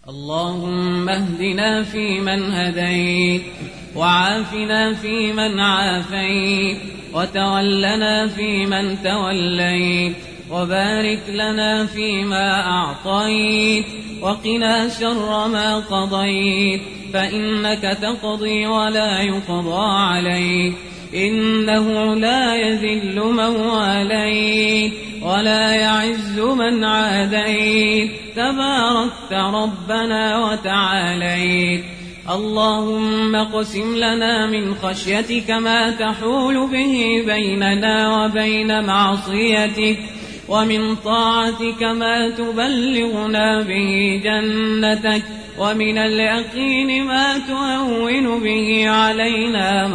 اللهم اهدنا فيمن هديت، وعافنا فيمن عافيت، وتولنا فيمن توليت، وبارك لنا فيما أعطيت، وقنا شر ما قضيت، فإنك تقضي ولا يقضى عليك، إنه لا يذل من واليت ولا يعز من عاديت، تباركت ربنا وتعاليت. اللهم اقسم لنا من خشيتك ما تحول به بيننا وبين معصيتك، ومن طاعتك ما تبلغنا به جنتك، ومن اليقين ما تهون به علينا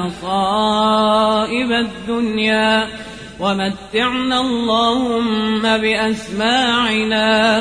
مصائب الدنيا، ومتعنا اللهم بأسماعنا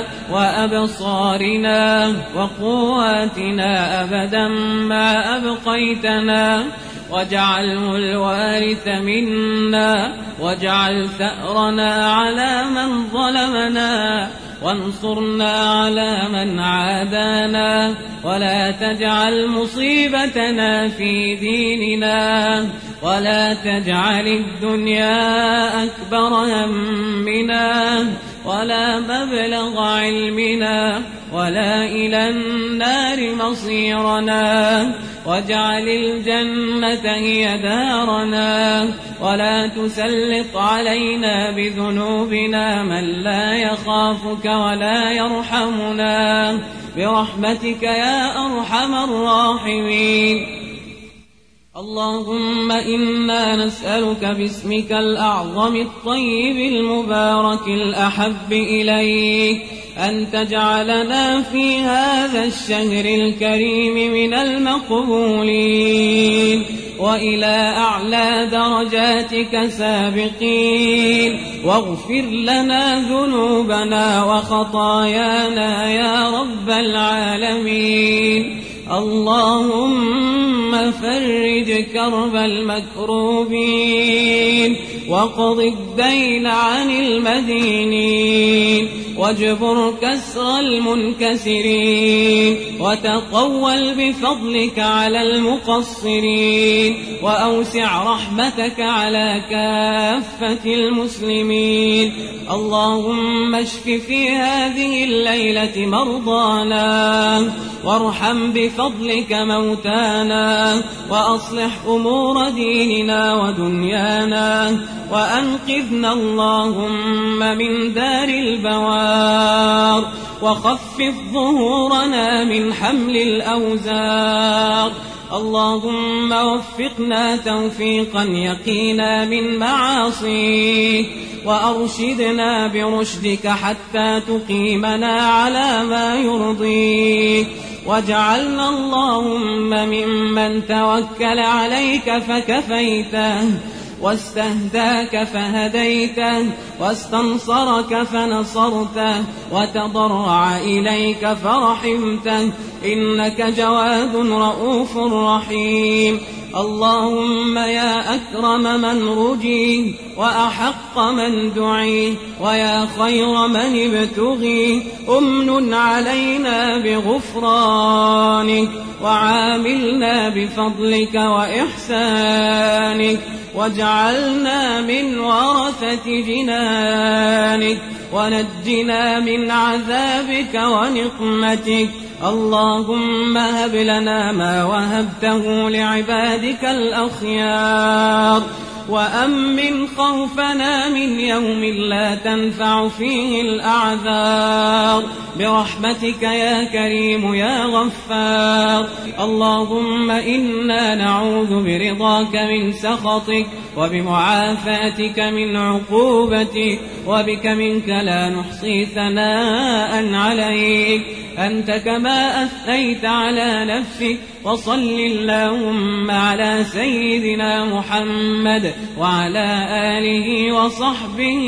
وأبصارنا وقواتنا أبدا ما أبقيتنا، واجعله الوارث منا، واجعل ثأرنا على من ظلمنا، وانصرنا على من عادانا، ولا تجعل مصيبتنا في ديننا، ولا تجعل الدنيا أكبر همنا، ولا مبلغ علمنا، ولا إلى النار مصيرنا، واجعل الجنة هي دارنا، ولا تسلط علينا بذنوبنا من لا يخافك ولا يرحمنا، برحمتك يا أرحم الراحمين. اللهم إنا نسألك باسمك الأعظم الطيب المبارك الأحب إليك أن تجعلنا في هذا الشهر الكريم من المقبولين، وإلى أعلى درجاتك سابقين، واغفر لنا ذنوبنا وخطايانا يا رب العالمين. اللهم فرج كرب المكروبين، واقض الدين عن المدينين، واجبر كسر المنكسرين، وتقول بفضلك على المقصرين، وأوسع رحمتك على كافة المسلمين. اللهم اشف في هذه الليلة مرضانا، وارحم بفضلك موتانا، وأصلح أمور ديننا ودنيانا، وأنقذنا اللهم من دار البوار، وخفف ظهورنا من حمل الأوزار. اللهم وفقنا توفيقا يقينا من معاصيك، وأرشدنا برشدك حتى تقيمنا على ما يرضيك، واجعلنا اللهم ممن توكل عليك فكفيته، واستهداك فهديته، واستنصرك فنصرته، وتضرع إليك فرحمته، إنك جواد رؤوف رحيم. اللهم يا أكرم من رجي، وأحق من دعي، ويا خير من ابتغي، أمن علينا بغفرانك، وعاملنا بفضلك وإحسانك، واجعلنا من ورثة جنانك، ونجنا من عذابك ونقمتك. اللهم هب لنا ما وهبته لعبادك الأخيار، وأمن خوفنا من يوم لا تنفع فيه الأعذار، برحمتك يا كريم يا غفار. اللهم إنا نعوذ برضاك من سخطك، وبمعافاتك من عقوبتك، وبك منك لا نحصي ثناء عليك، أنت كما أثنيت على نفسك. وصل اللهم على سيدنا محمد وعلى آله وصحبه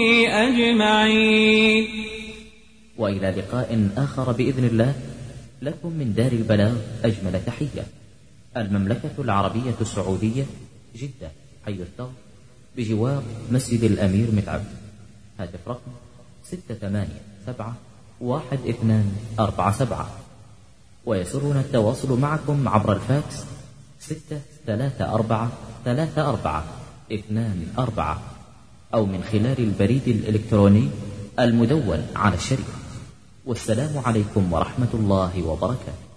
أجمعين. وإلى لقاء آخر بإذن الله، لكم من دار البلاغ أجمل تحية. المملكة العربية السعودية، جدة، حي الثور، بجوار مسجد الأمير متعب. هاتف رقم 687 1247. ويسرنا التواصل معكم عبر الفاكس 6343424 أو من خلال البريد الإلكتروني المدون على الشريط. والسلام عليكم ورحمة الله وبركاته.